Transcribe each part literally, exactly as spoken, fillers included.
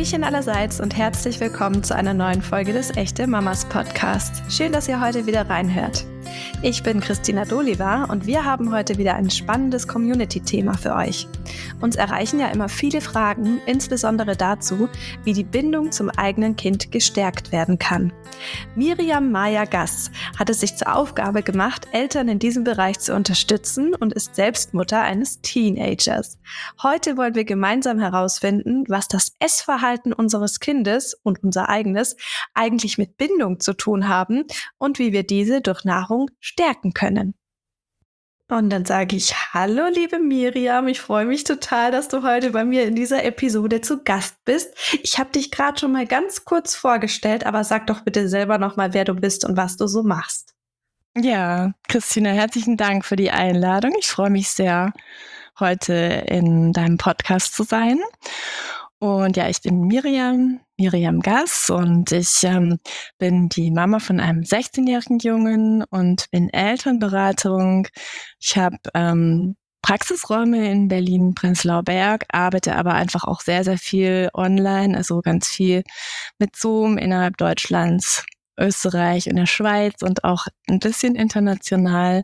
Hallöchen allerseits und herzlich willkommen zu einer neuen Folge des Echte Mamas Podcast. Schön, dass ihr heute wieder reinhört. Ich bin Christina Doliva und wir haben heute wieder ein spannendes Community-Thema für euch. Uns erreichen ja immer viele Fragen, insbesondere dazu, wie die Bindung zum eigenen Kind gestärkt werden kann. Miriam Maya Gass hat es sich zur Aufgabe gemacht, Eltern in diesem Bereich zu unterstützen und ist selbst Mutter eines Teenagers. Heute wollen wir gemeinsam herausfinden, was das Essverhalten unseres Kindes und unser eigenes eigentlich mit Bindung zu tun haben und wie wir diese durch Nahrung stärken können. Und dann sage ich, hallo liebe Miriam, ich freue mich total, dass du heute bei mir in dieser Episode zu Gast bist. Ich habe dich gerade schon mal ganz kurz vorgestellt, aber sag doch bitte selber nochmal, wer du bist und was du so machst. Ja, Christina, herzlichen Dank für die Einladung. Ich freue mich sehr, heute in deinem Podcast zu sein. Und ja, ich bin Miriam, Miriam Gass und ich ähm, bin die Mama von einem sechzehnjährigen Jungen und bin Elternberatung. Ich habe ähm, Praxisräume in Berlin, Prenzlauer Berg, arbeite aber einfach auch sehr, sehr viel online, also ganz viel mit Zoom innerhalb Deutschlands, Österreich und der Schweiz und auch ein bisschen international.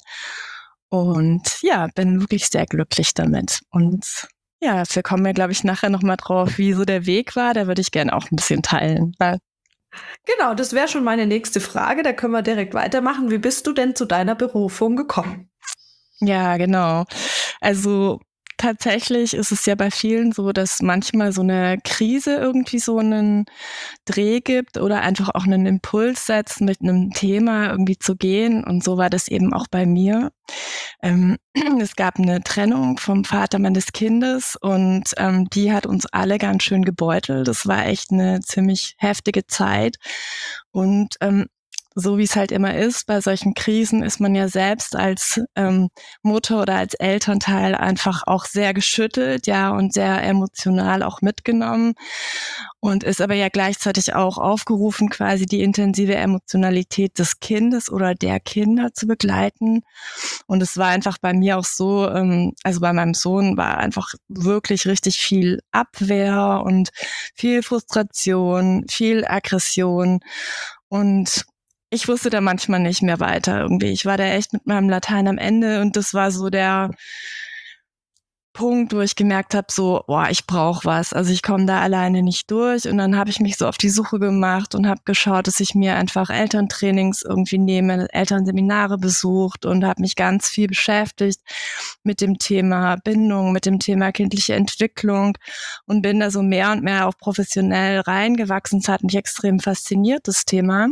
Und ja, bin wirklich sehr glücklich damit. Und ja, wir kommen ja, glaube ich, nachher nochmal drauf, wie so der Weg war. Da würde ich gerne auch ein bisschen teilen. Genau, das wäre schon meine nächste Frage. Da können wir direkt weitermachen. Wie bist du denn zu deiner Berufung gekommen? Ja, genau. Also tatsächlich ist es ja bei vielen so, dass manchmal so eine Krise irgendwie so einen Dreh gibt oder einfach auch einen Impuls setzt, mit einem Thema irgendwie zu gehen. Und so war das eben auch bei mir. Ähm, es gab eine Trennung vom Vater meines Kindes und ähm, die hat uns alle ganz schön gebeutelt. Das war echt eine ziemlich heftige Zeit. Und ähm, so wie es halt immer ist, bei solchen Krisen ist man ja selbst als ähm, Mutter oder als Elternteil einfach auch sehr geschüttelt, ja, und sehr emotional auch mitgenommen und ist aber ja gleichzeitig auch aufgerufen, quasi die intensive Emotionalität des Kindes oder der Kinder zu begleiten. Und es war einfach bei mir auch so, ähm, also bei meinem Sohn war einfach wirklich richtig viel Abwehr und viel Frustration, viel Aggression und ich wusste da manchmal nicht mehr weiter irgendwie. Ich war da echt mit meinem Latein am Ende und das war so der Punkt, wo ich gemerkt habe, so, boah, ich brauche was. Also ich komme da alleine nicht durch und dann habe ich mich so auf die Suche gemacht und habe geschaut, dass ich mir einfach Elterntrainings irgendwie nehme, Elternseminare besucht und habe mich ganz viel beschäftigt mit dem Thema Bindung, mit dem Thema kindliche Entwicklung und bin da so mehr und mehr auch professionell reingewachsen. Es hat mich extrem fasziniert, das Thema.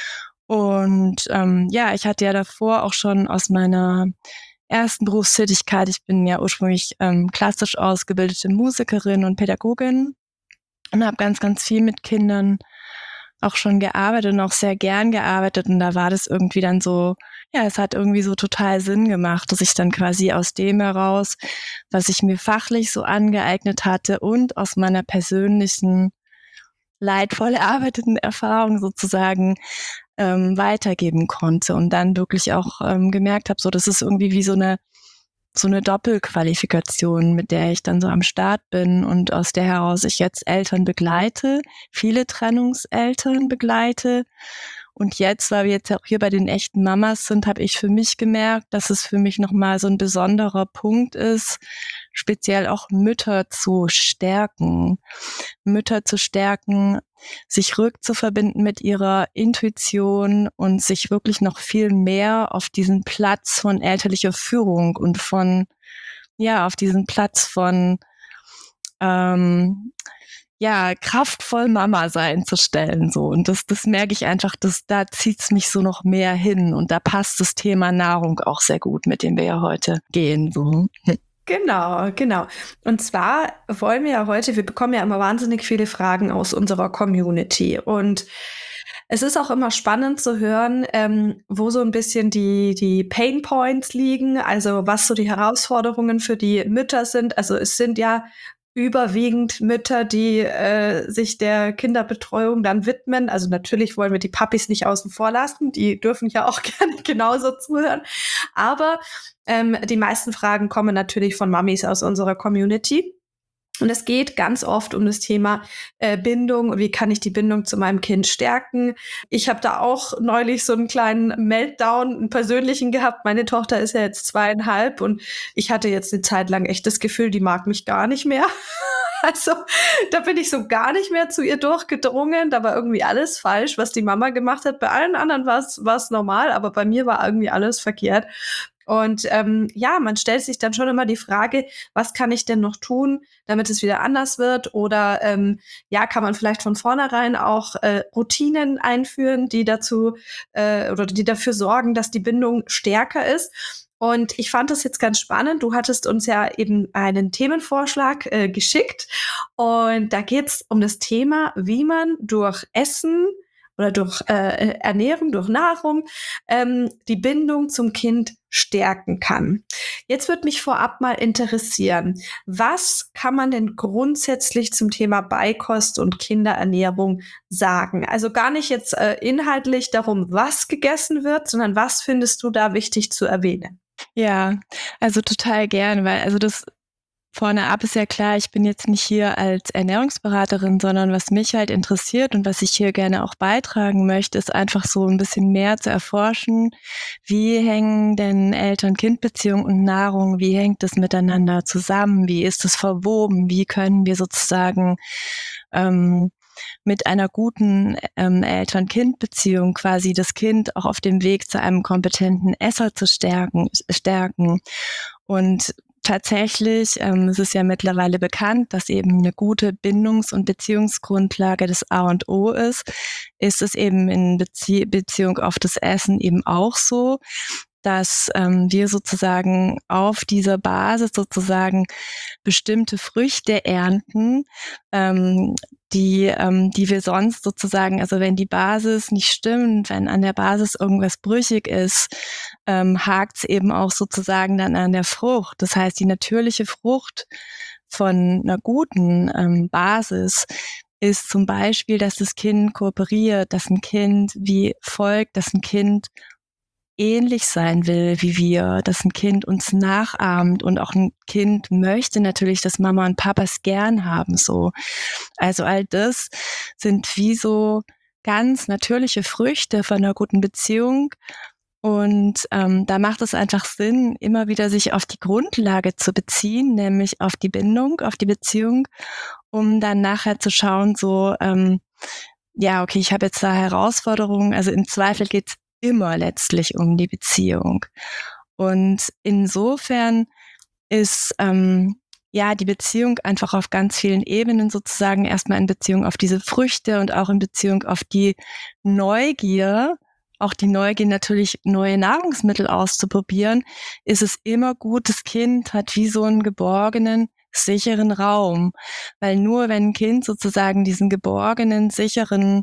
Und ähm, ja, ich hatte ja davor auch schon aus meiner ersten Berufstätigkeit, ich bin ja ursprünglich ähm, klassisch ausgebildete Musikerin und Pädagogin und habe ganz, ganz viel mit Kindern auch schon gearbeitet und auch sehr gern gearbeitet. Und da war das irgendwie dann so, ja, es hat irgendwie so total Sinn gemacht, dass ich dann quasi aus dem heraus, was ich mir fachlich so angeeignet hatte und aus meiner persönlichen leidvoll erarbeiteten Erfahrung sozusagen ähm, weitergeben konnte und dann wirklich auch ähm, gemerkt habe, so das ist irgendwie wie so eine so eine Doppelqualifikation, mit der ich dann so am Start bin und aus der heraus ich jetzt Eltern begleite, viele Trennungseltern begleite. Und jetzt, weil wir jetzt auch hier bei den echten Mamas sind, habe ich für mich gemerkt, dass es für mich nochmal so ein besonderer Punkt ist, speziell auch Mütter zu stärken. Mütter zu stärken, sich rückzuverbinden mit ihrer Intuition und sich wirklich noch viel mehr auf diesen Platz von elterlicher Führung und von, ja, auf diesen Platz von, ähm, ja, kraftvoll Mama sein zu stellen, so. Und das, das merke ich einfach, dass da zieht's mich so noch mehr hin und da passt das Thema Nahrung auch sehr gut, mit dem wir ja heute gehen, so. Genau, genau. Und zwar wollen wir ja heute, wir bekommen ja immer wahnsinnig viele Fragen aus unserer Community und es ist auch immer spannend zu hören, ähm, wo so ein bisschen die, die Pain Points liegen, also was so die Herausforderungen für die Mütter sind. Also es sind ja überwiegend Mütter, die äh, sich der Kinderbetreuung dann widmen. Also natürlich wollen wir die Papis nicht außen vor lassen, die dürfen ja auch gerne genauso zuhören. Aber ähm, die meisten Fragen kommen natürlich von Mamis aus unserer Community. Und es geht ganz oft um das Thema äh, Bindung. Wie kann ich die Bindung zu meinem Kind stärken? Ich habe da auch neulich so einen kleinen Meltdown, einen persönlichen gehabt. Meine Tochter ist ja jetzt zweieinhalb und ich hatte jetzt eine Zeit lang echt das Gefühl, die mag mich gar nicht mehr. Also da bin ich so gar nicht mehr zu ihr durchgedrungen. Da war irgendwie alles falsch, was die Mama gemacht hat. Bei allen anderen war es normal, aber bei mir war irgendwie alles verkehrt. Und ähm, ja, man stellt sich dann schon immer die Frage, was kann ich denn noch tun, damit es wieder anders wird? Oder ähm, ja, kann man vielleicht von vornherein auch äh, Routinen einführen, die dazu äh, oder die dafür sorgen, dass die Bindung stärker ist? Und ich fand das jetzt ganz spannend. Du hattest uns ja eben einen Themenvorschlag äh, geschickt. Und da geht's um das Thema, wie man durch Essen oder durch äh, Ernährung, durch Nahrung ähm, die Bindung zum Kind stärken kann. Jetzt würde mich vorab mal interessieren, was kann man denn grundsätzlich zum Thema Beikost und Kinderernährung sagen? Also gar nicht jetzt äh, inhaltlich darum, was gegessen wird, sondern was findest du da wichtig zu erwähnen? Ja, also total gern, weil also das vorne ab ist ja klar, ich bin jetzt nicht hier als Ernährungsberaterin, sondern was mich halt interessiert und was ich hier gerne auch beitragen möchte, ist einfach so ein bisschen mehr zu erforschen, wie hängen denn Eltern-Kind-Beziehung und Nahrung, wie hängt das miteinander zusammen, wie ist es verwoben, wie können wir sozusagen ähm, mit einer guten ähm, Eltern-Kind-Beziehung quasi das Kind auch auf dem Weg zu einem kompetenten Esser zu stärken. stärken. Und tatsächlich ähm, es ist ja mittlerweile bekannt, dass eben eine gute Bindungs- und Beziehungsgrundlage das A und O ist. Ist es eben in Bezie- Beziehung auf das Essen eben auch so, dass ähm, wir sozusagen auf dieser Basis sozusagen bestimmte Früchte ernten, ähm, die, ähm, die wir sonst sozusagen, also wenn die Basis nicht stimmt, wenn an der Basis irgendwas brüchig ist, ähm, hakt es eben auch sozusagen dann an der Frucht. Das heißt, die natürliche Frucht von einer guten ähm, Basis ist zum Beispiel, dass das Kind kooperiert, dass ein Kind wie folgt, dass ein Kind ähnlich sein will wie wir, dass ein Kind uns nachahmt und auch ein Kind möchte natürlich, dass Mama und Papa es gern haben, so. Also all das sind wie so ganz natürliche Früchte von einer guten Beziehung. Und ähm, da macht es einfach Sinn, immer wieder sich auf die Grundlage zu beziehen, nämlich auf die Bindung, auf die Beziehung, um dann nachher zu schauen, so, ähm, ja, okay, ich habe jetzt da Herausforderungen, also im Zweifel geht's immer letztlich um die Beziehung. Und insofern ist ähm, ja die Beziehung einfach auf ganz vielen Ebenen sozusagen erstmal in Beziehung auf diese Früchte und auch in Beziehung auf die Neugier, auch die Neugier natürlich neue Nahrungsmittel auszuprobieren, ist es immer gut, das Kind hat wie so einen geborgenen, sicheren Raum. Weil nur wenn ein Kind sozusagen diesen geborgenen, sicheren,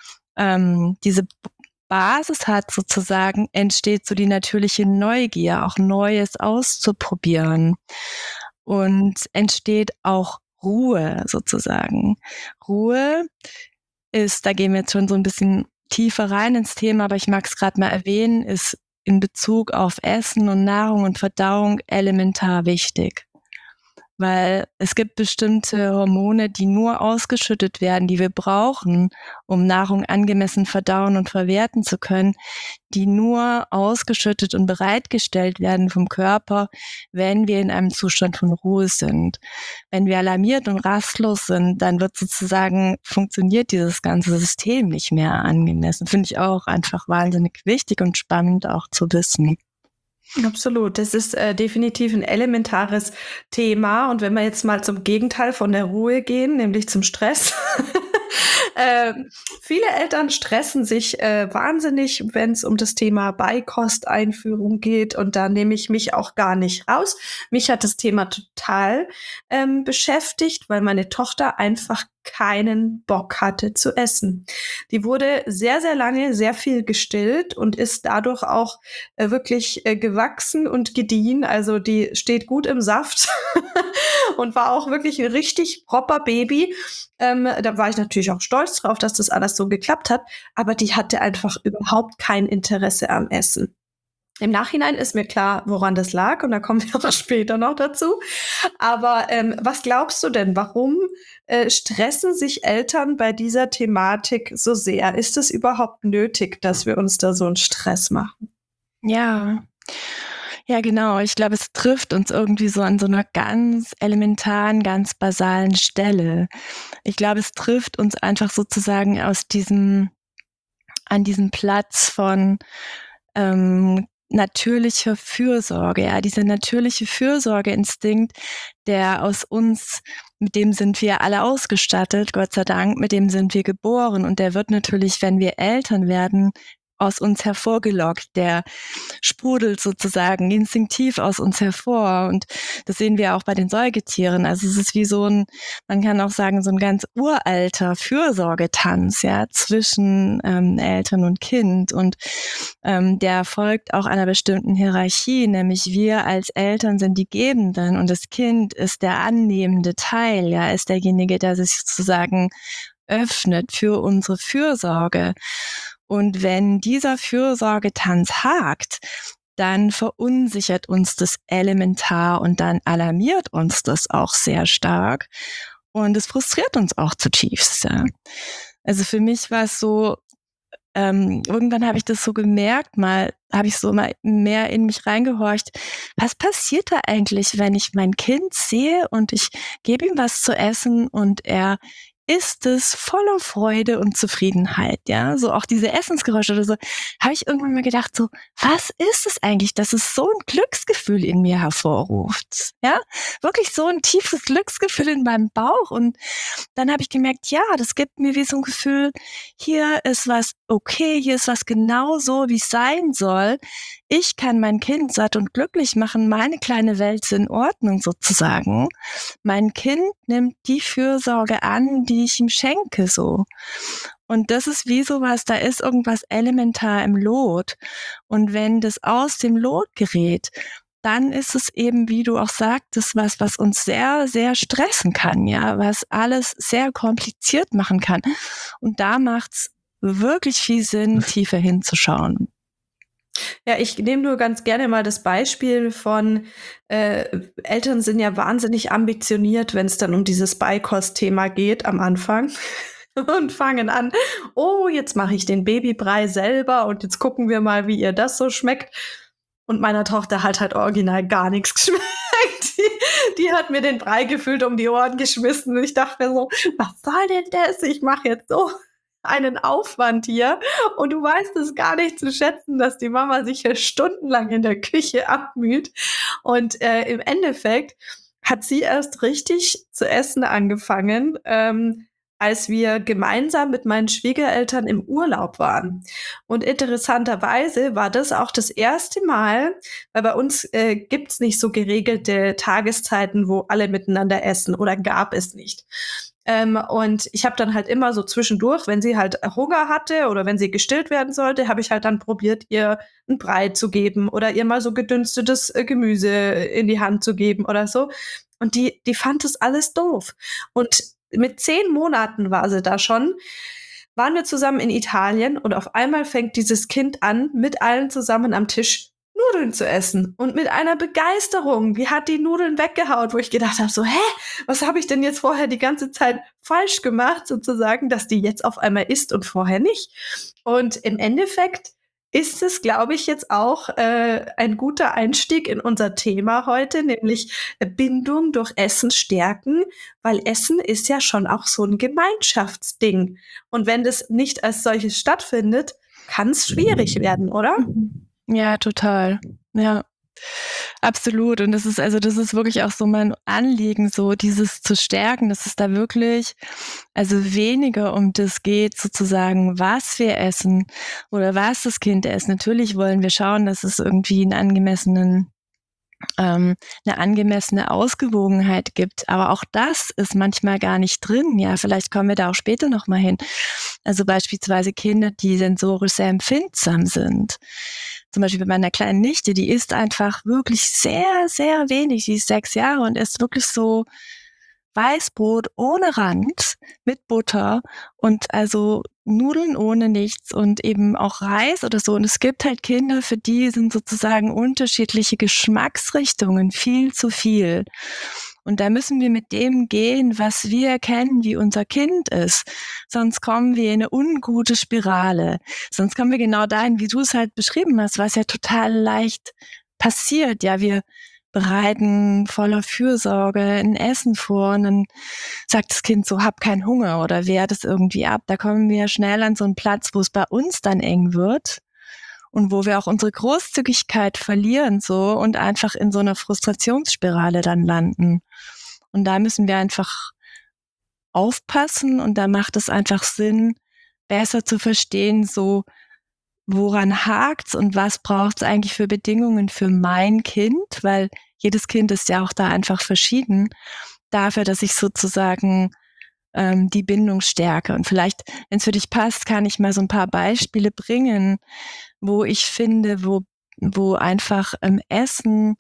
ähm, diese Basis hat sozusagen, entsteht so die natürliche Neugier, auch Neues auszuprobieren. Und entsteht auch Ruhe sozusagen. Ruhe ist, da gehen wir jetzt schon so ein bisschen tiefer rein ins Thema, aber ich mag es gerade mal erwähnen, ist in Bezug auf Essen und Nahrung und Verdauung elementar wichtig. Weil es gibt bestimmte Hormone, die nur ausgeschüttet werden, die wir brauchen, um Nahrung angemessen verdauen und verwerten zu können, die nur ausgeschüttet und bereitgestellt werden vom Körper, wenn wir in einem Zustand von Ruhe sind. Wenn wir alarmiert und rastlos sind, dann wird sozusagen, funktioniert dieses ganze System nicht mehr angemessen. Finde ich auch einfach wahnsinnig wichtig und spannend auch zu wissen. Absolut, das ist äh, definitiv ein elementares Thema. Und wenn wir jetzt mal zum Gegenteil von der Ruhe gehen, nämlich zum Stress. äh, viele Eltern stressen sich äh, wahnsinnig, wenn es um das Thema Beikosteinführung geht. Und da nehme ich mich auch gar nicht raus. Mich hat das Thema total ähm, beschäftigt, weil meine Tochter einfach keinen Bock hatte zu essen. Die wurde sehr, sehr lange sehr viel gestillt und ist dadurch auch äh, wirklich äh, gewachsen und gediehen. Also die steht gut im Saft und war auch wirklich ein richtig proper Baby. Ähm, da war ich natürlich auch stolz drauf, dass das alles so geklappt hat. Aber die hatte einfach überhaupt kein Interesse am Essen. Im Nachhinein ist mir klar, woran das lag, und da kommen wir auch später noch dazu. Aber ähm, was glaubst du denn, warum äh, stressen sich Eltern bei dieser Thematik so sehr? Ist es überhaupt nötig, dass wir uns da so einen Stress machen? Ja. Ja, genau. Ich glaube, es trifft uns irgendwie so an so einer ganz elementaren, ganz basalen Stelle. Ich glaube, es trifft uns einfach sozusagen aus diesem an diesem Platz von, ähm, natürlicher Fürsorge, ja, dieser natürliche Fürsorgeinstinkt, der aus uns, mit dem sind wir alle ausgestattet, Gott sei Dank, mit dem sind wir geboren, und der wird natürlich, wenn wir Eltern werden, aus uns hervorgelockt. Der sprudelt sozusagen instinktiv aus uns hervor, und das sehen wir auch bei den Säugetieren. Also es ist wie so ein, man kann auch sagen, so ein ganz uralter Fürsorgetanz, ja, zwischen ähm, Eltern und Kind, und ähm, der folgt auch einer bestimmten Hierarchie, nämlich wir als Eltern sind die Gebenden und das Kind ist der annehmende Teil, ja, ist derjenige, der sich sozusagen öffnet für unsere Fürsorge. Und wenn dieser Fürsorgetanz hakt, dann verunsichert uns das elementar und dann alarmiert uns das auch sehr stark und es frustriert uns auch zutiefst. Ja. Also für mich war es so, ähm, irgendwann habe ich das so gemerkt, mal habe ich so mal mehr in mich reingehorcht. Was passiert da eigentlich, wenn ich mein Kind sehe und ich gebe ihm was zu essen und er isst es voller Freude und Zufriedenheit, ja, so auch diese Essensgeräusche oder so, habe ich irgendwann mal gedacht, so, was ist es eigentlich, dass es so ein Glücksgefühl in mir hervorruft, ja, wirklich so ein tiefes Glücksgefühl in meinem Bauch, und dann habe ich gemerkt, ja, das gibt mir wie so ein Gefühl, hier ist was okay, hier ist was genau so, wie es sein soll. Ich kann mein Kind satt und glücklich machen, meine kleine Welt ist in Ordnung sozusagen. Mein Kind nimmt die Fürsorge an, die ich ihm schenke, so. Und das ist wie sowas, da ist irgendwas elementar im Lot. Und wenn das aus dem Lot gerät, dann ist es eben, wie du auch sagtest, was, was uns sehr, sehr stressen kann, ja, was alles sehr kompliziert machen kann. Und da macht's wirklich viel Sinn, tiefer hinzuschauen. Ja, ich nehme nur ganz gerne mal das Beispiel von, äh, Eltern sind ja wahnsinnig ambitioniert, wenn es dann um dieses Beikost-Thema geht am Anfang und fangen an, oh, jetzt mache ich den Babybrei selber und jetzt gucken wir mal, wie ihr das so schmeckt. Und meiner Tochter hat halt original gar nichts geschmeckt. Die, die hat mir den Brei gefüllt um die Ohren geschmissen und ich dachte mir so, was soll denn das? Ich mache jetzt so einen Aufwand hier und du weißt es gar nicht zu schätzen, dass die Mama sich hier stundenlang in der Küche abmüht. Und äh, im Endeffekt hat sie erst richtig zu essen angefangen, ähm, als wir gemeinsam mit meinen Schwiegereltern im Urlaub waren. Und interessanterweise war das auch das erste Mal, weil bei uns äh, gibt's nicht so geregelte Tageszeiten, wo alle miteinander essen, oder gab es nicht. Ähm, und ich habe dann halt immer so zwischendurch, wenn sie halt Hunger hatte oder wenn sie gestillt werden sollte, habe ich halt dann probiert, ihr einen Brei zu geben oder ihr mal so gedünstetes äh, Gemüse in die Hand zu geben oder so. Und die, die fand das alles doof. Und mit zehn Monaten war sie da schon, waren wir zusammen in Italien und auf einmal fängt dieses Kind an, mit allen zusammen am Tisch Nudeln zu essen und mit einer Begeisterung. Die hat die Nudeln weggehaut, wo ich gedacht habe, so, hä, was habe ich denn jetzt vorher die ganze Zeit falsch gemacht, sozusagen, dass die jetzt auf einmal isst und vorher nicht. Und im Endeffekt ist es, glaube ich, jetzt auch äh, ein guter Einstieg in unser Thema heute, nämlich Bindung durch Essen stärken, weil Essen ist ja schon auch so ein Gemeinschaftsding. Und wenn das nicht als solches stattfindet, kann es schwierig werden, oder? Ja, total. Ja, absolut. Und das ist, also das ist wirklich auch so mein Anliegen, so dieses zu stärken, dass es da wirklich, also weniger um das geht, sozusagen, was wir essen oder was das Kind isst. Natürlich wollen wir schauen, dass es irgendwie einen angemessenen, ähm, eine angemessene Ausgewogenheit gibt. Aber auch das ist manchmal gar nicht drin. Ja, vielleicht kommen wir da auch später nochmal hin. Also beispielsweise Kinder, die sensorisch sehr empfindsam sind. Zum Beispiel bei meiner kleinen Nichte, die isst einfach wirklich sehr, sehr wenig. Sie ist sechs Jahre und ist wirklich so, Weißbrot ohne Rand mit Butter und also Nudeln ohne nichts und eben auch Reis oder so. Und es gibt halt Kinder, für die sind sozusagen unterschiedliche Geschmacksrichtungen viel zu viel. Und da müssen wir mit dem gehen, was wir kennen, wie unser Kind ist. Sonst kommen wir in eine ungute Spirale. Sonst kommen wir genau dahin, wie du es halt beschrieben hast, was ja total leicht passiert. Ja, wir bereiten voller Fürsorge ein Essen vor und dann sagt das Kind so, hab keinen Hunger oder wehrt es irgendwie ab. Da kommen wir schnell an so einen Platz, wo es bei uns dann eng wird und wo wir auch unsere Großzügigkeit verlieren so und einfach in so einer Frustrationsspirale dann landen. Und da müssen wir einfach aufpassen und da macht es einfach Sinn, besser zu verstehen, so woran hakt's und was braucht's eigentlich für Bedingungen für mein Kind, weil jedes Kind ist ja auch da einfach verschieden, dafür, dass ich sozusagen ähm, die Bindung stärke. Und vielleicht, wenn es für dich passt, kann ich mal so ein paar Beispiele bringen, wo ich finde, wo, wo einfach ähm, Essen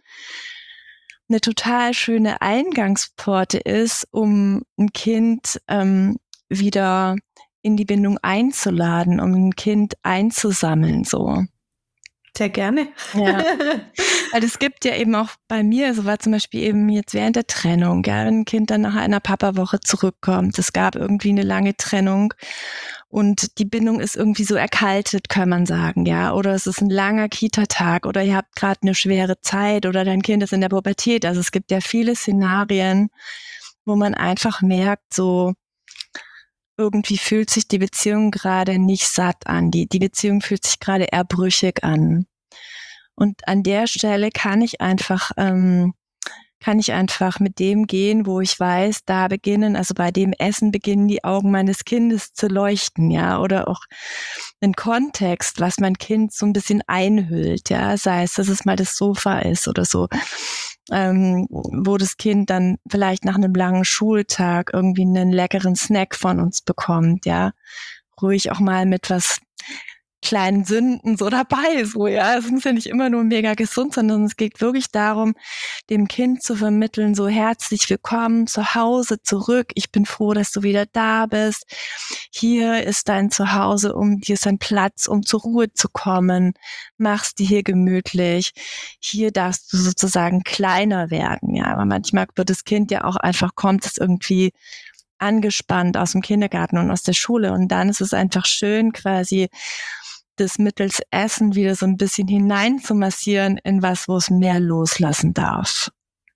eine total schöne Eingangspforte ist, um ein Kind ähm, wieder in die Bindung einzuladen, um ein Kind einzusammeln, so. Sehr gerne. Ja, weil es gibt ja eben auch bei mir, so war zum Beispiel eben jetzt während der Trennung, ja, wenn ein Kind dann nach einer Papawoche zurückkommt, es gab irgendwie eine lange Trennung und die Bindung ist irgendwie so erkaltet, kann man sagen, ja, oder es ist ein langer Kita-Tag oder ihr habt gerade eine schwere Zeit oder dein Kind ist in der Pubertät, also es gibt ja viele Szenarien, wo man einfach merkt, so, irgendwie fühlt sich die Beziehung gerade nicht satt an. Die, die Beziehung fühlt sich gerade eher brüchig an. Und an der Stelle kann ich einfach, ähm, kann ich einfach mit dem gehen, wo ich weiß, da beginnen, also bei dem Essen beginnen die Augen meines Kindes zu leuchten, ja, oder auch ein Kontext, was mein Kind so ein bisschen einhüllt, ja, sei es, dass es mal das Sofa ist oder so. Ähm, wo das Kind dann vielleicht nach einem langen Schultag irgendwie einen leckeren Snack von uns bekommt, ja, ruhig auch mal mit was kleinen Sünden so dabei, so, ja, es muss ja nicht immer nur mega gesund, sondern es geht wirklich darum, dem Kind zu vermitteln, so herzlich willkommen zu Hause zurück, ich bin froh, dass du wieder da bist, hier ist dein Zuhause, um, hier ist dein Platz, um zur Ruhe zu kommen, machst dir hier gemütlich, hier darfst du sozusagen kleiner werden, ja, aber manchmal wird das Kind ja auch einfach, kommt es irgendwie angespannt aus dem Kindergarten und aus der Schule und dann ist es einfach schön quasi, das mittels Essen wieder so ein bisschen hinein zu massieren in was, wo es mehr loslassen darf.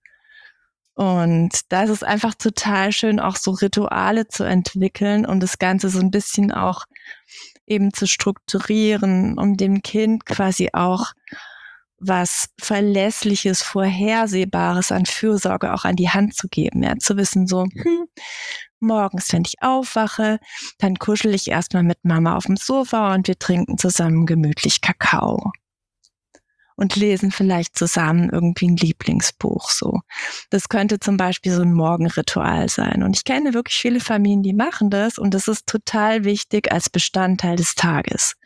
Und da ist es einfach total schön, auch so Rituale zu entwickeln und das Ganze so ein bisschen auch eben zu strukturieren, um dem Kind quasi auch was Verlässliches, Vorhersehbares an Fürsorge auch an die Hand zu geben, ja, zu wissen so, hm, morgens, wenn ich aufwache, dann kuschel ich erstmal mit Mama auf dem Sofa und wir trinken zusammen gemütlich Kakao. Und lesen vielleicht zusammen irgendwie ein Lieblingsbuch, so. Das könnte zum Beispiel so ein Morgenritual sein. Und ich kenne wirklich viele Familien, die machen das und das ist total wichtig als Bestandteil des Tages.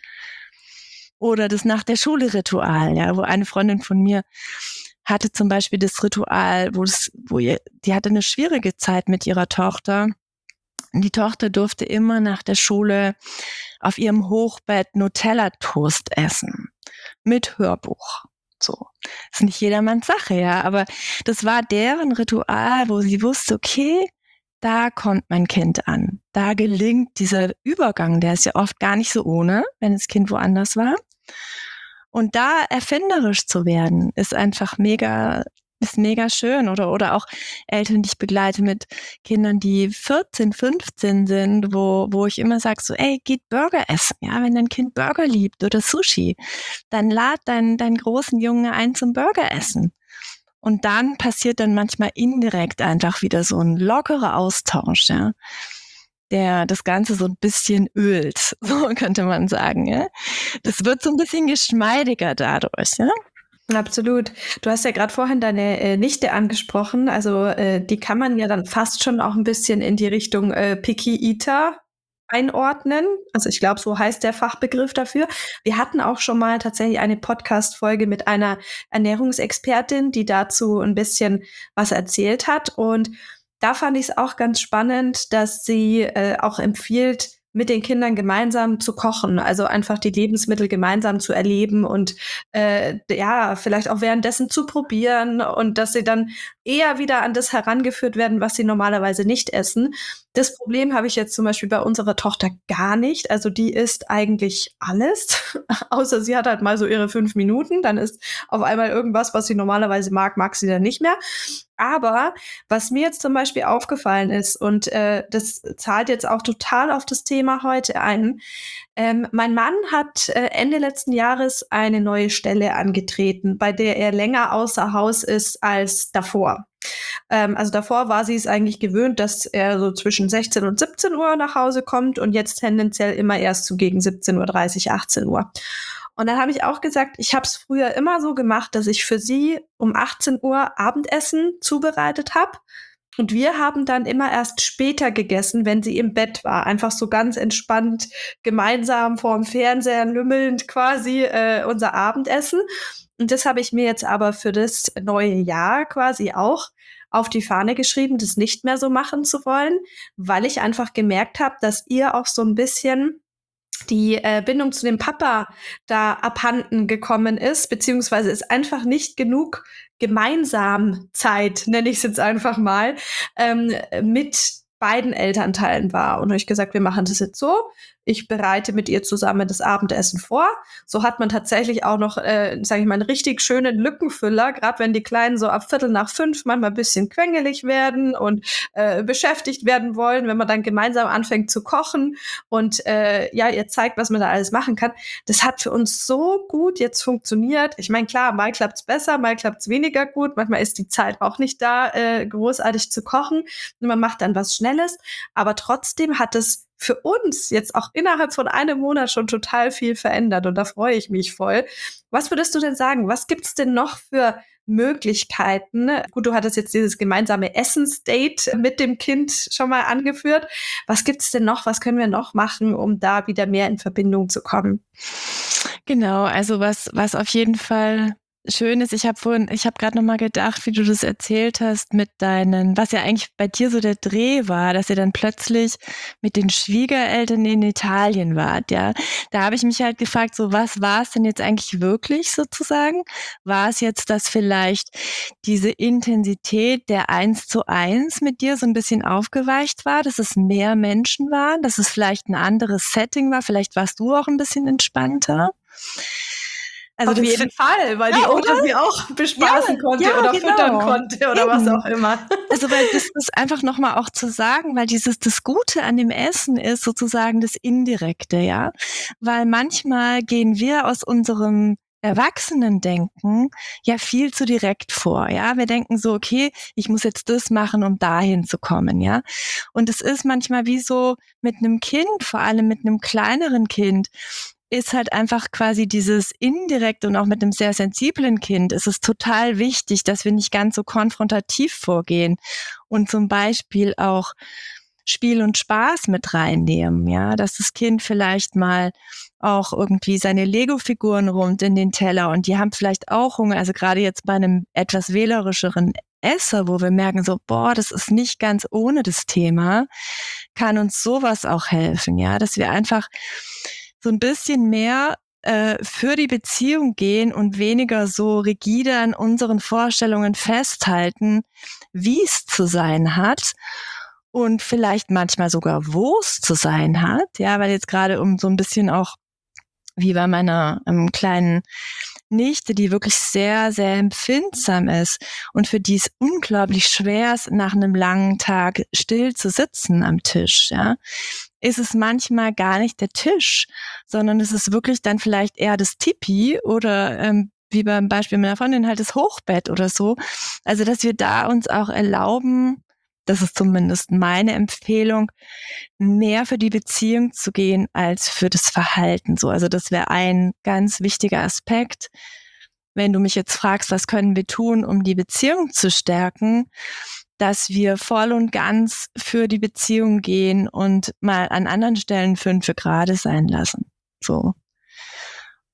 Oder das nach der Schule Ritual, ja, wo eine Freundin von mir hatte zum Beispiel das Ritual, wo es, wo ihr, die hatte eine schwierige Zeit mit ihrer Tochter. Und die Tochter durfte immer nach der Schule auf ihrem Hochbett Nutella-Toast essen. Mit Hörbuch. So. Das ist nicht jedermanns Sache, ja, aber das war deren Ritual, wo sie wusste, okay, da kommt mein Kind an. Da gelingt dieser Übergang, der ist ja oft gar nicht so ohne, wenn das Kind woanders war. Und da erfinderisch zu werden, ist einfach mega, ist mega schön. Oder, oder auch Eltern, die ich begleite mit Kindern, die vierzehn, fünfzehn sind, wo, wo ich immer sage so, ey, geht Burger essen. Ja, wenn dein Kind Burger liebt oder Sushi, dann lad deinen, deinen großen Junge ein zum Burger essen. Und dann passiert dann manchmal indirekt einfach wieder so ein lockerer Austausch, ja, der das Ganze so ein bisschen ölt, so könnte man sagen, ja. Das wird so ein bisschen geschmeidiger dadurch, ja. Absolut. Du hast ja gerade vorhin deine äh, Nichte angesprochen, also äh, die kann man ja dann fast schon auch ein bisschen in die Richtung äh, Picky Eater einordnen. Also ich glaube, so heißt der Fachbegriff dafür. Wir hatten auch schon mal tatsächlich eine Podcast-Folge mit einer Ernährungsexpertin, die dazu ein bisschen was erzählt hat. Und da fand ich es auch ganz spannend, dass sie äh, auch empfiehlt, mit den Kindern gemeinsam zu kochen, also einfach die Lebensmittel gemeinsam zu erleben und äh, ja, vielleicht auch währenddessen zu probieren und dass sie dann eher wieder an das herangeführt werden, was sie normalerweise nicht essen. Das Problem habe ich jetzt zum Beispiel bei unserer Tochter gar nicht. Also die isst eigentlich alles, außer sie hat halt mal so ihre fünf Minuten, dann ist auf einmal irgendwas, was sie normalerweise mag, mag sie dann nicht mehr. Aber was mir jetzt zum Beispiel aufgefallen ist, und äh, das zahlt jetzt auch total auf das Thema heute ein, ähm, mein Mann hat äh, Ende letzten Jahres eine neue Stelle angetreten, bei der er länger außer Haus ist als davor. Ähm, also davor war sie es eigentlich gewöhnt, dass er so zwischen sechzehn und siebzehn Uhr nach Hause kommt und jetzt tendenziell immer erst so gegen siebzehn Uhr dreißig, achtzehn Uhr. Und dann habe ich auch gesagt, ich habe es früher immer so gemacht, dass ich für sie um achtzehn Uhr Abendessen zubereitet habe. Und wir haben dann immer erst später gegessen, wenn sie im Bett war. Einfach so ganz entspannt, gemeinsam vorm Fernseher lümmelnd quasi äh, unser Abendessen. Und das habe ich mir jetzt aber für das neue Jahr quasi auch auf die Fahne geschrieben, das nicht mehr so machen zu wollen, weil ich einfach gemerkt habe, dass ihr auch so ein bisschen die äh, Bindung zu dem Papa da abhanden gekommen ist, beziehungsweise ist einfach nicht genug gemeinsam Zeit, nenne ich es jetzt einfach mal, ähm, mit beiden Elternteilen war. Und habe ich gesagt, wir machen das jetzt so. Ich bereite mit ihr zusammen das Abendessen vor. So hat man tatsächlich auch noch, äh, sage ich mal, einen richtig schönen Lückenfüller, gerade wenn die Kleinen so ab Viertel nach fünf manchmal ein bisschen quengelig werden und äh, beschäftigt werden wollen, wenn man dann gemeinsam anfängt zu kochen und äh, ja, ihr zeigt, was man da alles machen kann. Das hat für uns so gut jetzt funktioniert. Ich meine, klar, mal klappt's besser, mal klappt's weniger gut. Manchmal ist die Zeit auch nicht da, äh, großartig zu kochen. Und man macht dann was Schnelles. Aber trotzdem hat es für uns jetzt auch innerhalb von einem Monat schon total viel verändert. Und da freue ich mich voll. Was würdest du denn sagen? Was gibt's denn noch für Möglichkeiten? Gut, du hattest jetzt dieses gemeinsame Essensdate mit dem Kind schon mal angeführt. Was gibt's denn noch? Was können wir noch machen, um da wieder mehr in Verbindung zu kommen? Genau, also was, was auf jeden Fall schön ist, ich habe vorhin, ich habe gerade noch mal gedacht, wie du das erzählt hast mit deinen, was ja eigentlich bei dir so der Dreh war, dass ihr dann plötzlich mit den Schwiegereltern in Italien wart, ja. Da habe ich mich halt gefragt, so was war es denn jetzt eigentlich wirklich sozusagen? War es jetzt, dass vielleicht diese Intensität der Eins zu Eins mit dir so ein bisschen aufgeweicht war, dass es mehr Menschen waren, dass es vielleicht ein anderes Setting war, vielleicht warst du auch ein bisschen entspannter? Also auf jeden Fall, weil ja, die Opa sie auch bespaßen ja, konnte ja, oder genau. füttern konnte oder Eben. was auch immer. Also weil das ist einfach nochmal auch zu sagen, weil dieses das Gute an dem Essen ist sozusagen das Indirekte, ja. Weil manchmal gehen wir aus unserem Erwachsenendenken ja viel zu direkt vor, ja. Wir denken so, okay, ich muss jetzt das machen, um dahin zu kommen, ja. Und es ist manchmal wie so mit einem Kind, vor allem mit einem kleineren Kind, ist halt einfach quasi dieses indirekt und auch mit einem sehr sensiblen Kind ist es total wichtig, dass wir nicht ganz so konfrontativ vorgehen und zum Beispiel auch Spiel und Spaß mit reinnehmen, ja, dass das Kind vielleicht mal auch irgendwie seine Lego-Figuren rund in den Teller und die haben vielleicht auch Hunger, also gerade jetzt bei einem etwas wählerischeren Esser, wo wir merken so, boah, das ist nicht ganz ohne das Thema, kann uns sowas auch helfen, ja, dass wir einfach so ein bisschen mehr äh, für die Beziehung gehen und weniger so rigide an unseren Vorstellungen festhalten, wie es zu sein hat und vielleicht manchmal sogar, wo es zu sein hat. Ja, weil jetzt gerade um so ein bisschen auch wie bei meiner ähm, kleinen Nichte, die wirklich sehr, sehr empfindsam ist und für die es unglaublich schwer ist, nach einem langen Tag still zu sitzen am Tisch, ja, ist es manchmal gar nicht der Tisch, sondern es ist wirklich dann vielleicht eher das Tipi oder ähm, wie beim Beispiel meiner Freundin halt das Hochbett oder so. Also, dass wir da uns auch erlauben, das ist zumindest meine Empfehlung, mehr für die Beziehung zu gehen als für das Verhalten. So, also das wäre ein ganz wichtiger Aspekt. Wenn du mich jetzt fragst, was können wir tun, um die Beziehung zu stärken, dass wir voll und ganz für die Beziehung gehen und mal an anderen Stellen fünf Grade sein lassen. So.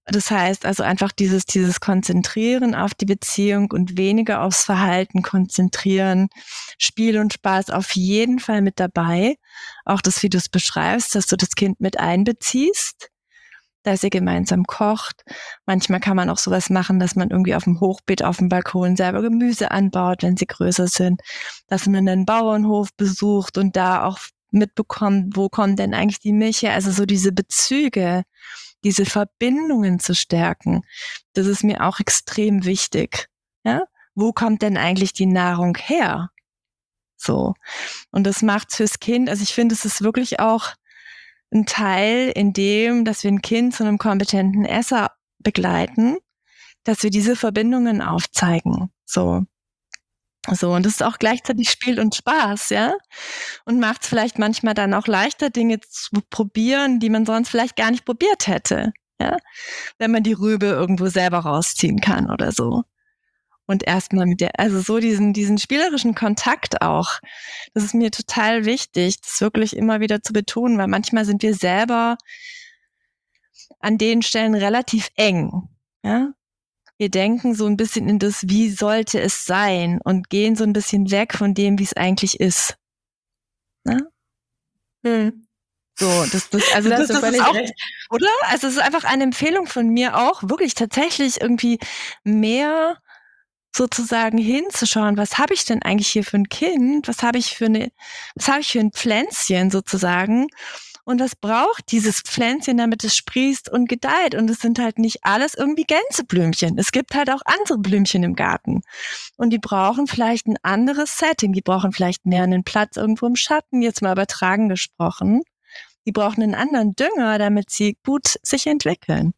Das heißt also einfach dieses, dieses Konzentrieren auf die Beziehung und weniger aufs Verhalten konzentrieren. Spiel und Spaß auf jeden Fall mit dabei. Auch das, wie du es beschreibst, dass du das Kind mit einbeziehst, dass ihr gemeinsam kocht. Manchmal kann man auch sowas machen, dass man irgendwie auf dem Hochbeet, auf dem Balkon selber Gemüse anbaut, wenn sie größer sind, dass man einen Bauernhof besucht und da auch mitbekommt, wo kommt denn eigentlich die Milch her? Also so diese Bezüge, diese Verbindungen zu stärken, das ist mir auch extrem wichtig. Ja? Wo kommt denn eigentlich die Nahrung her? So. Und das macht's fürs Kind. Also ich finde, es ist wirklich auch ein Teil in dem, dass wir ein Kind zu einem kompetenten Esser begleiten, dass wir diese Verbindungen aufzeigen. So. So, und das ist auch gleichzeitig Spiel und Spaß, ja? Und macht es vielleicht manchmal dann auch leichter, Dinge zu probieren, die man sonst vielleicht gar nicht probiert hätte, ja? Wenn man die Rübe irgendwo selber rausziehen kann oder so. Und erstmal mit der, also so diesen, diesen spielerischen Kontakt auch. Das ist mir total wichtig, das wirklich immer wieder zu betonen, weil manchmal sind wir selber an den Stellen relativ eng, ja? Wir denken so ein bisschen in das, wie sollte es sein, und gehen so ein bisschen weg von dem, wie es eigentlich ist. Ne? Hm. So, das, das, also das, das, das ist auch, recht. Oder? Also es ist einfach eine Empfehlung von mir auch, wirklich tatsächlich irgendwie mehr sozusagen hinzuschauen, was habe ich denn eigentlich hier für ein Kind, was habe ich für eine, was habe ich für ein Pflänzchen sozusagen, und was braucht dieses Pflänzchen, damit es sprießt und gedeiht. Und es sind halt nicht alles irgendwie Gänseblümchen. Es gibt halt auch andere Blümchen im Garten. Und die brauchen vielleicht ein anderes Setting. Die brauchen vielleicht mehr einen Platz irgendwo im Schatten, jetzt mal übertragen gesprochen. Die brauchen einen anderen Dünger, damit sie gut sich entwickeln.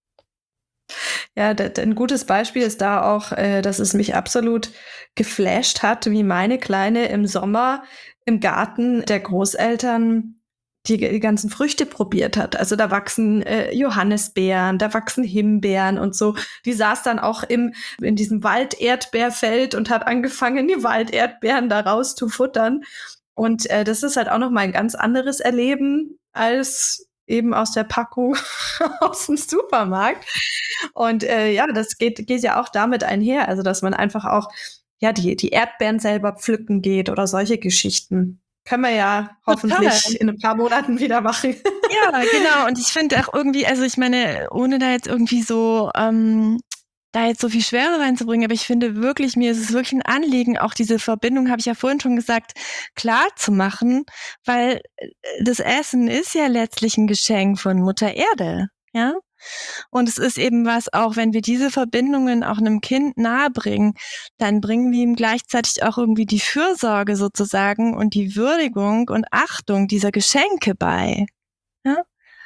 Ja, ein gutes Beispiel ist da auch, dass es mich absolut geflasht hat, wie meine Kleine im Sommer im Garten der Großeltern die, die ganzen Früchte probiert hat. Also da wachsen äh, Johannisbeeren, da wachsen Himbeeren und so. Die saß dann auch im in diesem Walderdbeerfeld und hat angefangen, die Walderdbeeren da raus zu futtern. Und äh, das ist halt auch noch mal ein ganz anderes Erleben als eben aus der Packung aus dem Supermarkt. Und äh, ja, das geht geht ja auch damit einher, also dass man einfach auch ja die die Erdbeeren selber pflücken geht oder solche Geschichten. Können wir ja hoffentlich Total. in ein paar Monaten wieder machen. Ja, genau. Und ich finde auch irgendwie, also ich meine, ohne da jetzt irgendwie so, ähm, da jetzt so viel Schwere reinzubringen, aber ich finde wirklich, mir ist es wirklich ein Anliegen, auch diese Verbindung, habe ich ja vorhin schon gesagt, klar zu machen, weil das Essen ist ja letztlich ein Geschenk von Mutter Erde, ja. Und es ist eben was, auch wenn wir diese Verbindungen auch einem Kind nahebringen, dann bringen wir ihm gleichzeitig auch irgendwie die Fürsorge sozusagen und die Würdigung und Achtung dieser Geschenke bei. Ja?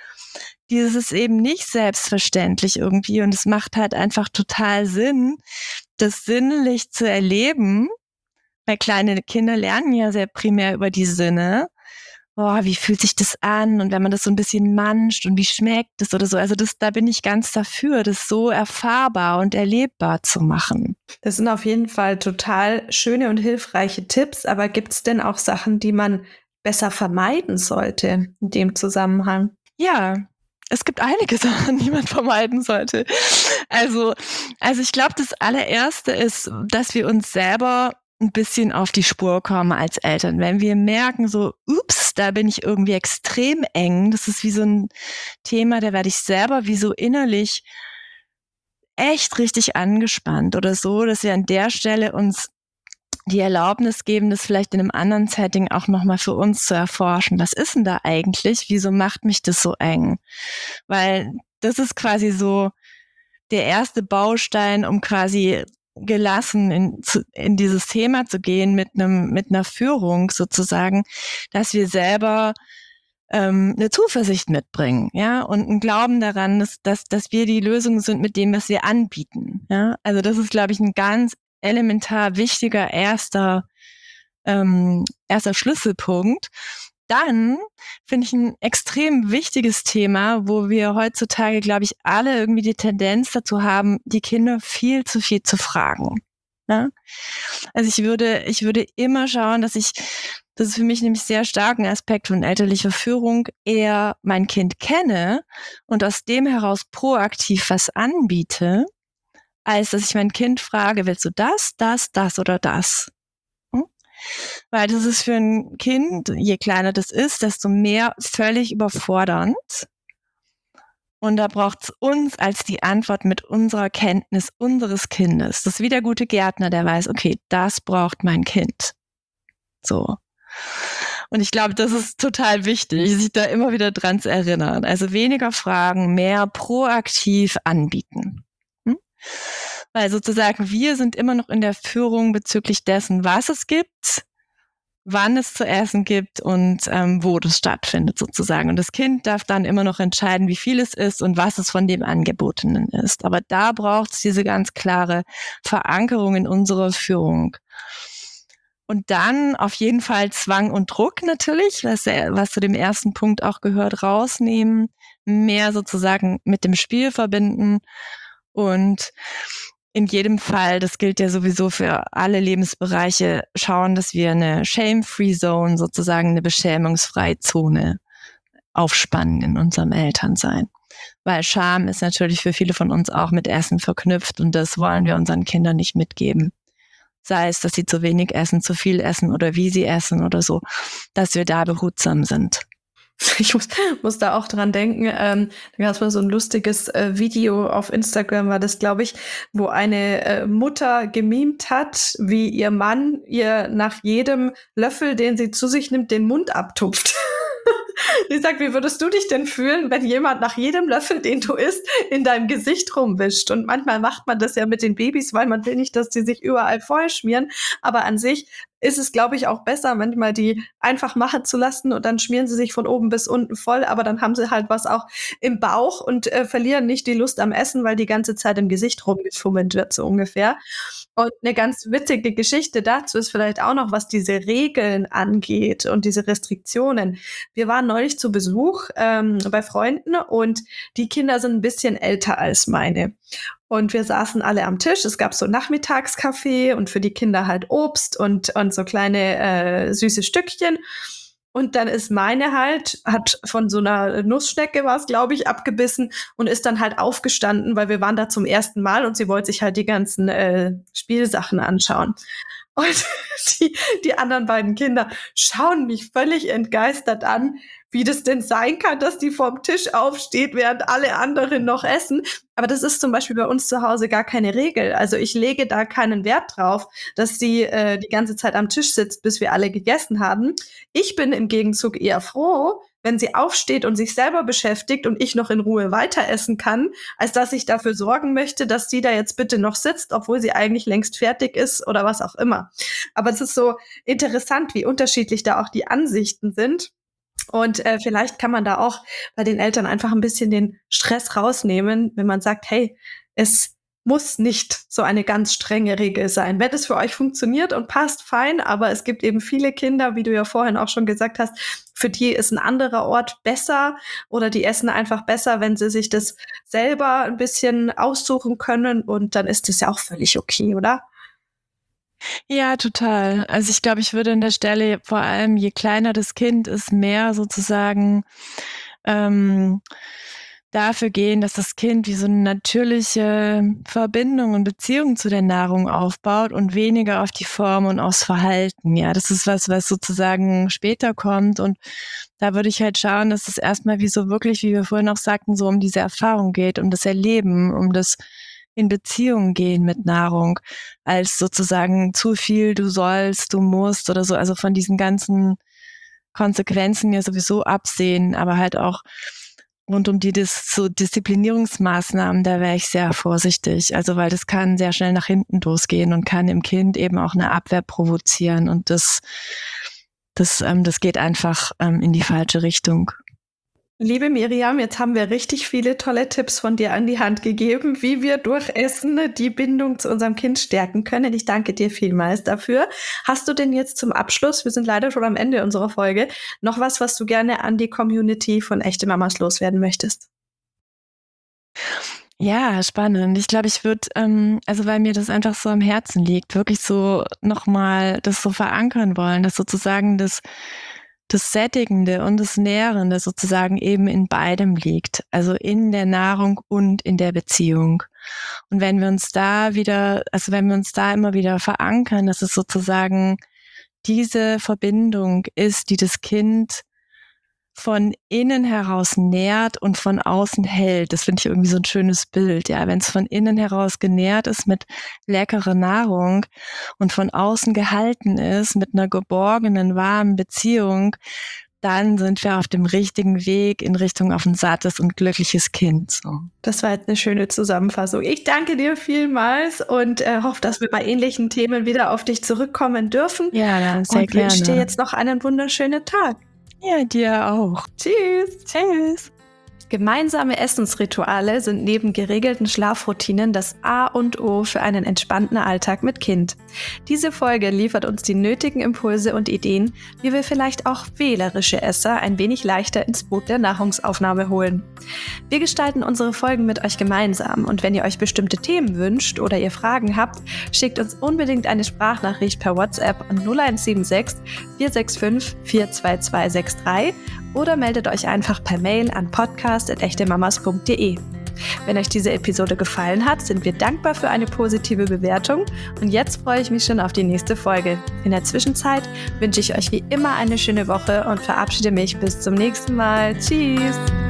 Dieses ist eben nicht selbstverständlich irgendwie, und es macht halt einfach total Sinn, das sinnlich zu erleben, weil kleine Kinder lernen ja sehr primär über die Sinne. Boah, wie fühlt sich das an? Und wenn man das so ein bisschen manscht und wie schmeckt es oder so. Also das, da bin ich ganz dafür, das so erfahrbar und erlebbar zu machen. Das sind auf jeden Fall total schöne und hilfreiche Tipps. Aber gibt es denn auch Sachen, die man besser vermeiden sollte in dem Zusammenhang? Ja, es gibt einige Sachen, die man vermeiden sollte. Also, also ich glaube, das allererste ist, dass wir uns selber ein bisschen auf die Spur kommen als Eltern. Wenn wir merken, so, ups, da bin ich irgendwie extrem eng, das ist wie so ein Thema, da werde ich selber wie so innerlich echt richtig angespannt oder so, dass wir an der Stelle uns die Erlaubnis geben, das vielleicht in einem anderen Setting auch nochmal für uns zu erforschen. Was ist denn da eigentlich? Wieso macht mich das so eng? Weil das ist quasi so der erste Baustein, um quasi gelassen in, in dieses Thema zu gehen mit einem mit einer Führung sozusagen, dass wir selber ähm, eine Zuversicht mitbringen, ja, und einen Glauben daran, dass, dass dass wir die Lösung sind mit dem, was wir anbieten, ja. Also das ist, glaube ich, ein ganz elementar wichtiger erster ähm, erster Schlüsselpunkt. Dann finde ich ein extrem wichtiges Thema, wo wir heutzutage, glaube ich, alle irgendwie die Tendenz dazu haben, die Kinder viel zu viel zu fragen. Ja? Also ich würde, ich würde immer schauen, dass ich Das ist für mich nämlich sehr stark ein Aspekt von elterlicher Führung, eher mein Kind kenne und aus dem heraus proaktiv was anbiete, als dass ich mein Kind frage, willst du das, das, das oder das? Hm? Weil das ist für ein Kind, je kleiner das ist, desto mehr völlig überfordernd. Und da braucht es uns als die Antwort mit unserer Kenntnis unseres Kindes. Das ist wie der gute Gärtner, der weiß, okay, das braucht mein Kind. So. Und ich glaube, das ist total wichtig, sich da immer wieder dran zu erinnern. Also weniger fragen, mehr proaktiv anbieten. Hm? Weil sozusagen wir sind immer noch in der Führung bezüglich dessen, was es gibt, wann es zu essen gibt und ähm, wo das stattfindet sozusagen. Und das Kind darf dann immer noch entscheiden, wie viel es ist und was es von dem Angebotenen ist. Aber da braucht es diese ganz klare Verankerung in unserer Führung. Und dann auf jeden Fall Zwang und Druck natürlich, was, was zu dem ersten Punkt auch gehört, rausnehmen, mehr sozusagen mit dem Spiel verbinden und in jedem Fall, das gilt ja sowieso für alle Lebensbereiche, schauen, dass wir eine Shame-Free Zone, sozusagen eine beschämungsfreie Zone aufspannen in unserem Elternsein. Weil Scham ist natürlich für viele von uns auch mit Essen verknüpft und das wollen wir unseren Kindern nicht mitgeben. Sei es, dass sie zu wenig essen, zu viel essen oder wie sie essen oder so, dass wir da behutsam sind. Ich muss, muss da auch dran denken, ähm, da gab es mal so ein lustiges äh, Video auf Instagram, war das, glaube ich, wo eine äh, Mutter gemimt hat, wie ihr Mann ihr nach jedem Löffel, den sie zu sich nimmt, den Mund abtupft. Die sagt, wie würdest du dich denn fühlen, wenn jemand nach jedem Löffel, den du isst, in deinem Gesicht rumwischt? Und manchmal macht man das ja mit den Babys, weil man will nicht, dass die sich überall voll schmieren. Aber an sich ist es, glaube ich, auch besser, manchmal die einfach machen zu lassen und dann schmieren sie sich von oben bis unten voll, aber dann haben sie halt was auch im Bauch und äh, verlieren nicht die Lust am Essen, weil die ganze Zeit im Gesicht rumgefummelt wird, so ungefähr. Und eine ganz witzige Geschichte dazu ist vielleicht auch noch, was diese Regeln angeht und diese Restriktionen. Wir waren neulich zu Besuch ähm, bei Freunden und die Kinder sind ein bisschen älter als meine. Und wir saßen alle am Tisch. Es gab so Nachmittagskaffee und für die Kinder halt Obst und, und so kleine äh, süße Stückchen. Und dann ist meine halt, hat von so einer Nussschnecke war es, glaube ich, abgebissen und ist dann halt aufgestanden, weil wir waren da zum ersten Mal und sie wollte sich halt die ganzen äh, Spielsachen anschauen. Und die, die anderen beiden Kinder schauen mich völlig entgeistert an, wie das denn sein kann, dass die vom Tisch aufsteht, während alle anderen noch essen. Aber das ist zum Beispiel bei uns zu Hause gar keine Regel. Also ich lege da keinen Wert drauf, dass sie äh, die ganze Zeit am Tisch sitzt, bis wir alle gegessen haben. Ich bin im Gegenzug eher froh, wenn sie aufsteht und sich selber beschäftigt und ich noch in Ruhe weiter essen kann, als dass ich dafür sorgen möchte, dass sie da jetzt bitte noch sitzt, obwohl sie eigentlich längst fertig ist oder was auch immer. Aber es ist so interessant, wie unterschiedlich da auch die Ansichten sind. Und äh, vielleicht kann man da auch bei den Eltern einfach ein bisschen den Stress rausnehmen, wenn man sagt, hey, es muss nicht so eine ganz strenge Regel sein. Wenn es für euch funktioniert und passt, fein, aber es gibt eben viele Kinder, wie du ja vorhin auch schon gesagt hast, für die ist ein anderer Ort besser oder die essen einfach besser, wenn sie sich das selber ein bisschen aussuchen können und dann ist das ja auch völlig okay, oder? Ja, total. Also ich glaube, ich würde an der Stelle vor allem, je kleiner das Kind ist, mehr sozusagen ähm, dafür gehen, dass das Kind wie so eine natürliche Verbindung und Beziehung zu der Nahrung aufbaut und weniger auf die Form und aufs Verhalten. Ja, das ist was, was sozusagen später kommt und da würde ich halt schauen, dass es erstmal wie so wirklich, wie wir vorhin auch sagten, so um diese Erfahrung geht, um das Erleben, um das in Beziehung gehen mit Nahrung, als sozusagen zu viel, du sollst, du musst oder so, also von diesen ganzen Konsequenzen ja sowieso absehen, aber halt auch rund um die Dis- so Disziplinierungsmaßnahmen, da wäre ich sehr vorsichtig, also weil das kann sehr schnell nach hinten losgehen und kann im Kind eben auch eine Abwehr provozieren und das, das, ähm, das geht einfach ähm, in die falsche Richtung. Liebe Miriam, jetzt haben wir richtig viele tolle Tipps von dir an die Hand gegeben, wie wir durch Essen die Bindung zu unserem Kind stärken können. Ich danke dir vielmals dafür. Hast du denn jetzt zum Abschluss, wir sind leider schon am Ende unserer Folge, noch was, was du gerne an die Community von Echte Mamas loswerden möchtest? Ja, spannend. Ich glaube, ich würde, ähm, also weil mir das einfach so am Herzen liegt, wirklich so nochmal das so verankern wollen, dass sozusagen das, das Sättigende und das Nährende sozusagen eben in beidem liegt. Also in der Nahrung und in der Beziehung. Und wenn wir uns da wieder, also wenn wir uns da immer wieder verankern, dass es sozusagen diese Verbindung ist, die das Kind von innen heraus nährt und von außen hält. Das finde ich irgendwie so ein schönes Bild. Ja, wenn es von innen heraus genährt ist mit leckerer Nahrung und von außen gehalten ist mit einer geborgenen, warmen Beziehung, dann sind wir auf dem richtigen Weg in Richtung auf ein sattes und glückliches Kind. So. Das war jetzt eine schöne Zusammenfassung. Ich danke dir vielmals und äh, hoffe, dass wir bei ähnlichen Themen wieder auf dich zurückkommen dürfen. Ja, sehr und gerne. Und wünsche dir jetzt noch einen wunderschönen Tag. Ja, dir auch. Tschüss. Tschüss. Gemeinsame Essensrituale sind neben geregelten Schlafroutinen das A und O für einen entspannten Alltag mit Kind. Diese Folge liefert uns die nötigen Impulse und Ideen, wie wir vielleicht auch wählerische Esser ein wenig leichter ins Boot der Nahrungsaufnahme holen. Wir gestalten unsere Folgen mit euch gemeinsam und wenn ihr euch bestimmte Themen wünscht oder ihr Fragen habt, schickt uns unbedingt eine Sprachnachricht per WhatsApp an null eins sieben sechs, vier sechs fünf, vier zwei zwei sechs drei oder meldet euch einfach per Mail an podcast at echtemamas punkt de. Wenn euch diese Episode gefallen hat, sind wir dankbar für eine positive Bewertung und jetzt freue ich mich schon auf die nächste Folge. In der Zwischenzeit wünsche ich euch wie immer eine schöne Woche und verabschiede mich bis zum nächsten Mal. Tschüss!